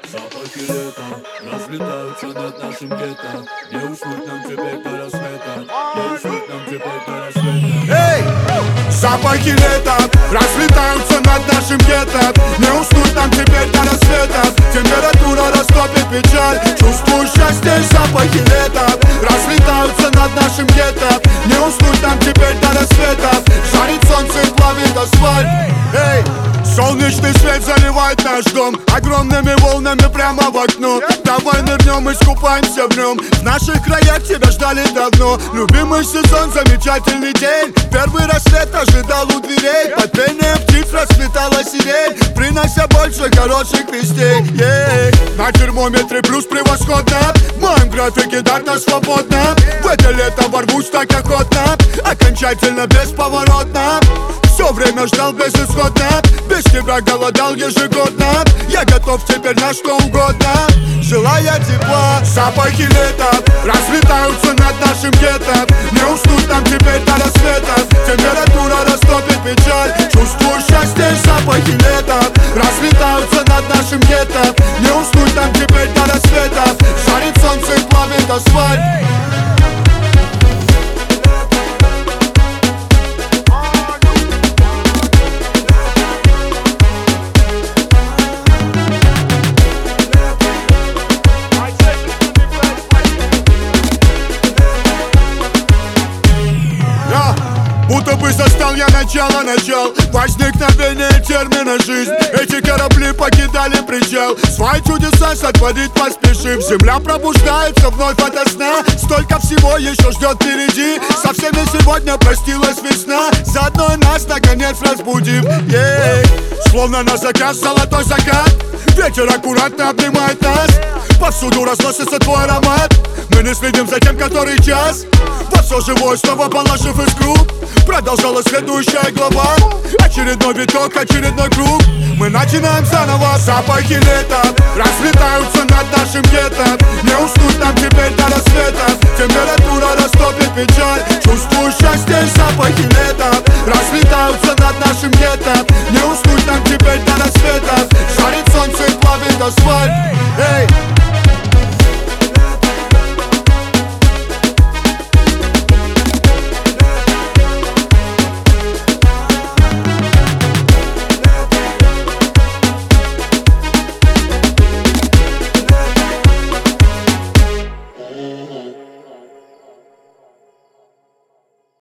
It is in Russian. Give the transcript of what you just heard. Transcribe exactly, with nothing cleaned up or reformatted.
Запахи лета разлетаются над нашим гетто. Не уснуть нам теперь до рассвета. Не уснуть нам теперь до рассвета. Эй! Запахи лета разлетаются над нашим гетто. Не уснуть нам теперь до рассвета. Температура растопит печаль. Чувствую счастье, запахи лета разлетаются над нашим гетто. Не уснуть нам теперь до рассвета. Жарит солнце и плавит асфальт. Эй! Солнечный свет заливает наш дом огромными волнами прямо в окно. Давай нырнем и искупаемся в нем. В наших краях тебя ждали давно. Любимый сезон, замечательный день. Первый рассвет ожидал у дверей. Под пением птиц расцветала сирень, принося больше хороших вестей. Yeah. На термометре плюс превосходно. В моем графике дата свободна. В это лето ворвусь так охотно. Окончательно бесповоротно. Все время ждал безысходно. Без тебя голодал ежегодно. Я готов теперь на что угодно. Желая тепла, запахи лета разлетаются над нашим гетто. Не уснуть нам теперь до рассвета. Температура растопит печаль. Чувствую счастье, запахи лета разлетаются над нашим гетто. Не уснуть нам теперь до рассвета. Жарит солнце и плавит асфальт. Будто бы застал я начало начал возникновение термина жизнь. Эти корабли покидали причал. Свои чудеса сотворить поспешим. Земля пробуждается вновь ото сна. Столько всего еще ждет впереди. Со всеми сегодня простилась весна. Заодно и нас наконец разбудив. Yeah. Словно на заказ золотой закат. Ветер аккуратно обнимает нас. Повсюду разносится твой аромат. Мы не следим за тем, который час. Во все живое снова положив искру. Продолжалась следующая глава. Очередной виток, очередной круг. Мы начинаем заново. Запахи лета разлетаются над нашим гетто. Не уснуть нам теперь до рассвета. Температура растопит печаль. Чувствую счастье, запахи лета разлетаются над